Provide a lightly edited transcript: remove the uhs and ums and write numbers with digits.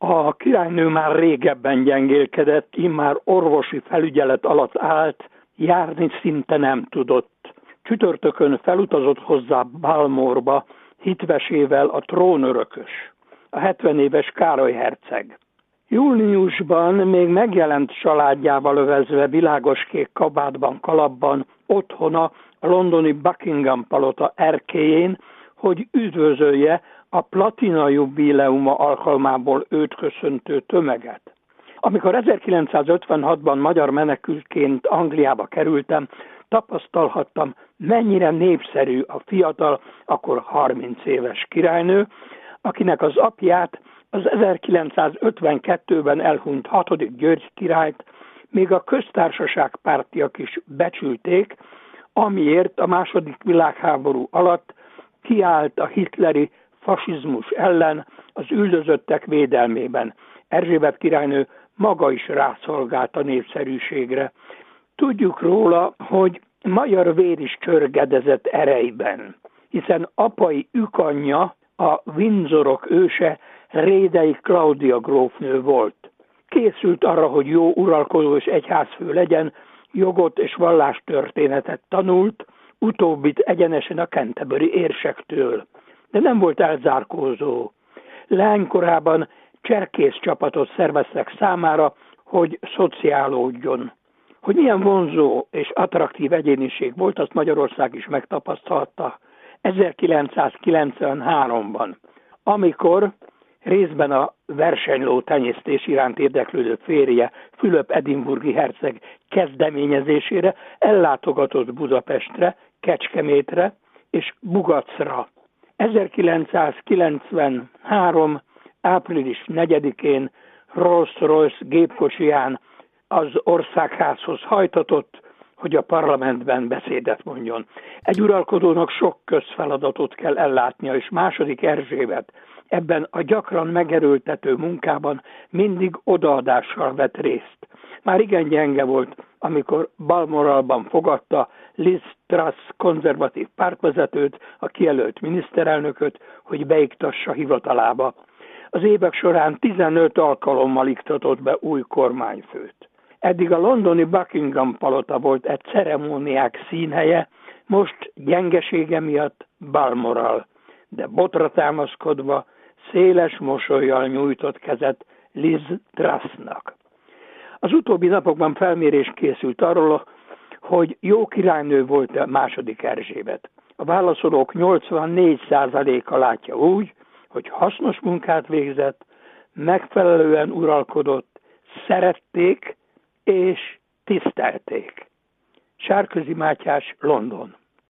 A királynő már régebben gyengélkedett, immár orvosi felügyelet alatt állt, járni szinte nem tudott. Csütörtökön felutazott hozzá Balmorba hitvesével a trónörökös, a 70 éves Károly herceg. Júniusban még megjelent családjával övezve világoskék kabátban, kalapban, otthona a londoni Buckingham palota erkélyén, hogy üdvözölje a platina jubileuma alkalmából őt köszöntő tömeget. Amikor 1956-ban magyar menekültként Angliába kerültem, tapasztalhattam, mennyire népszerű a fiatal, akkor 30 éves királynő, akinek az apját, az 1952-ben elhunyt 6. György királyt még a köztársaság pártiak is becsülték, amiért a II. Világháború alatt kiállt a hitleri fasizmus ellen az üldözöttek védelmében. Erzsébet királynő maga is rászolgált a népszerűségre. Tudjuk róla, hogy magyar vér is csörgedezett ereiben, hiszen apai ükanyja, a Windsorok őse, Rédei Klaudia grófnő volt. Készült arra, hogy jó uralkodó és egyházfő legyen, jogot és vallástörténetet tanult, utóbbit egyenesen a Canterbury érsektől. De nem volt elzárkózó. Leánykorában cserkész csapatot szerveztek számára, hogy szociálódjon. Hogy milyen vonzó és attraktív egyéniség volt, azt Magyarország is megtapasztalta 1993-ban, amikor részben a versenyló tenyésztés iránt érdeklődő férje, Fülöp edinburghi herceg kezdeményezésére ellátogatott Budapestre, Kecskemétre és Bugacra. 1993. április 4-én Rolls-Royce gépkocsiján az országházhoz hajtatott, hogy a parlamentben beszédet mondjon. Egy uralkodónak sok közfeladatot kell ellátnia, és II. Erzsébet ebben a gyakran megerőltető munkában mindig odaadással vett részt. Már igen gyenge volt, amikor Balmoralban fogadta Liz Truss konzervatív pártvezetőt, a kijelölt miniszterelnököt, hogy beiktassa hivatalába. Az évek során 15 alkalommal iktatott be új kormányfőt. Eddig a londoni Buckingham palota volt egy ceremóniák színhelye, most gyengesége miatt Balmoral, de botra támaszkodva széles mosollyal nyújtott kezet Liz Trussnak. Az utóbbi napokban felmérés készült arról, hogy jó királynő volt-e II. Erzsébet. A válaszolók 84%-a látja úgy, hogy hasznos munkát végzett, megfelelően uralkodott, szerették és tisztelték. Sárközi Mátyás, London.